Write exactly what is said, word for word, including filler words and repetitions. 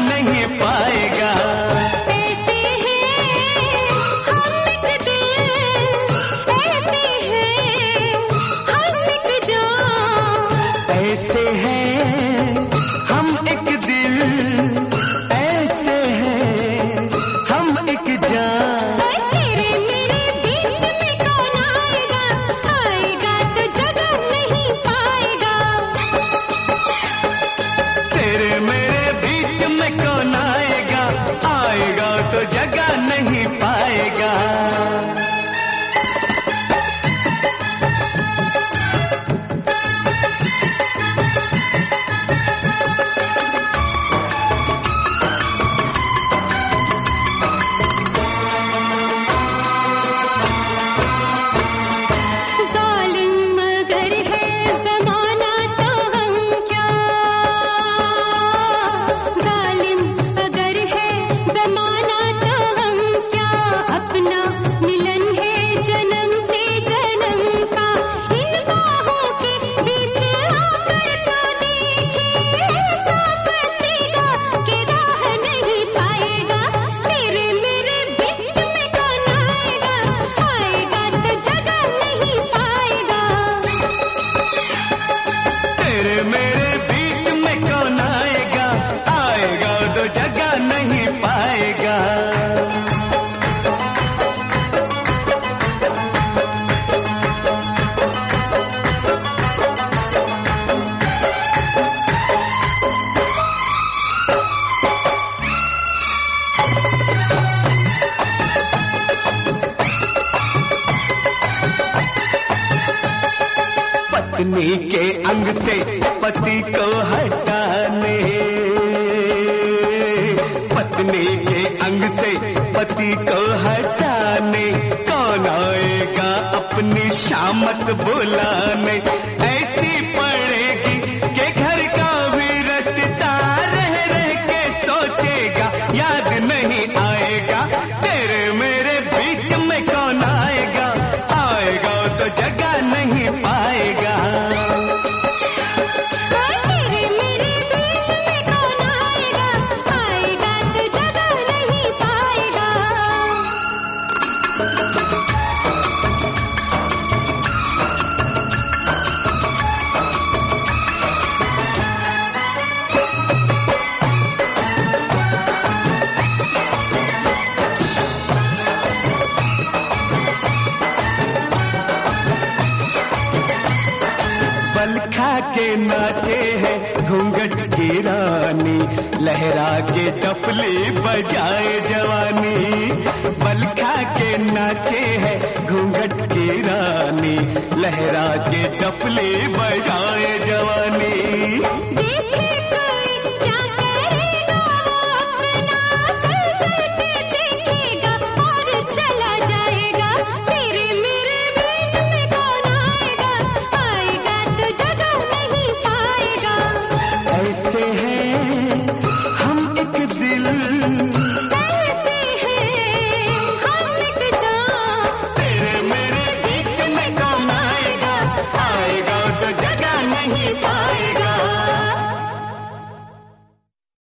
नहीं पाएगा। ऐसे हैं हम एक दिल, ऐसे हैं हम एक जान। ऐसे हैं हम एक दिल, ऐसे हैं हम एक जान। तेरे मेरे बीच में कौन आएगा, आएगा तो जगह नहीं पाएगा। तेरे मेरे बीच में कौन आएगा, आएगा तो जगह नहीं पाएगा। जालिम मगर है ज़माना तो हम क्या, जालिम अगर है ज़माना तो हम क्या। अपना मिलन है जन्म से जन्म का, इन बाहों के बीच आकर तो देखे, वापसीगा के राह नहीं पाएगा। तेरे मेरे बीच में कौन आएगा, आएगा तो जगह नहीं पाएगा। तेरे मेरे बीच में कौन आएगा, आएगा तो जगह नहीं पाएगा। पत्नी के अंग से पति को हटाने, पत्नी के अंग से पति को हटाने कौन आएगा अपनी शामत बुलाने। ऐसी पड़ेगी कि घर का भी रचता रह रह के सोचेगा, याद नहीं आएगा। तेरे मेरे बीच में कौन आएगा, आएगा तो जगह नहीं पाएगा। तेरे मेरे बीच में कौन आएगा, आएगा तो जगह नहीं पाएगा। बल खा के नाचे है घूंघट की रानी, लहरा के टपली बजाए जवानी। बल खा के नाचे है घूंघट की रानी, लहरा के टपली बजाए जवानी।